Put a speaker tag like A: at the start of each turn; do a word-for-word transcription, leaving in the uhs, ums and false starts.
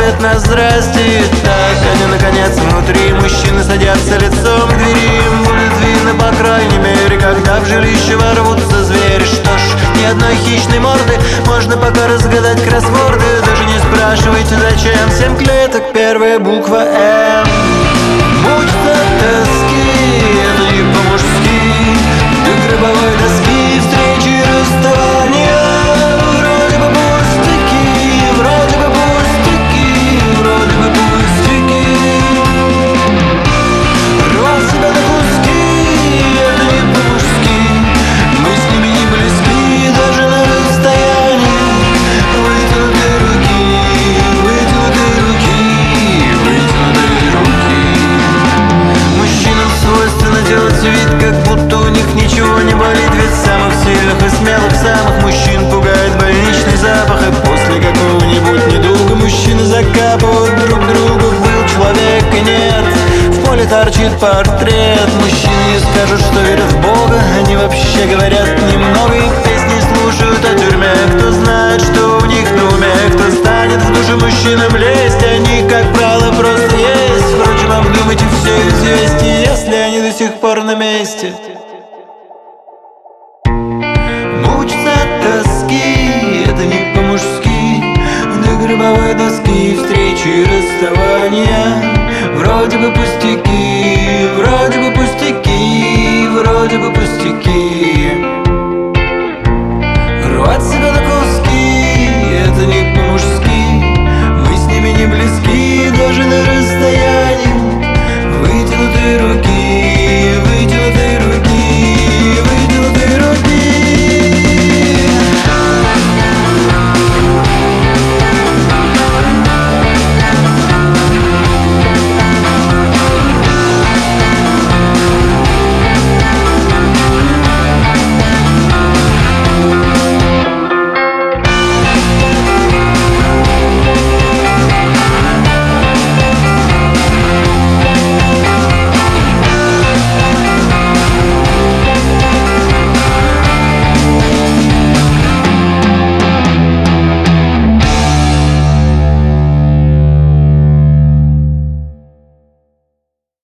A: ответ на здрасте. Так они наконец внутри, мужчины садятся лицом к двери. Им будет видно, по крайней мере, когда в жилище ворвутся звери. Что ж, ни одной хищной морды, можно пока разгадать кроссворды. Даже не спрашивайте зачем, семь клеток, первая буква М. Мучиться от тоски, это не по-мужски. До гробовой доски, встречи и расставания. Вроде бы пустяки, вроде бы пустяки, вроде бы пустяки. Рвать себя на куски, это не по-мужски. Мы с ними не близки, даже на расстоянии. Вытянутые руки, вытянутые руки, вытянутые руки. Мужчинам свойственно делать вид, как будто у них ничего не болит. Ведь самых сильных и смелых, самых мужчин пугает больничный запах. И после какого-нибудь недуга мужчины закапывают друг друга. Был человек и нет, в поле торчит портрет. Мужчины не скажут, что верят в Бога, они вообще говорят немного и песни слушают о тюрьме. Кто знает, что у них на уме, кто станет в душу мужчинам лезть. Они, как правило, просто есть. Впрочем, обдумайте все известия, если они до сих пор на месте. Мучиться от тоски, это не по-мужски. До гробовой доски, встречи и расставания. Вроде бы пустяки, вроде бы пустяки, вроде бы пустяки.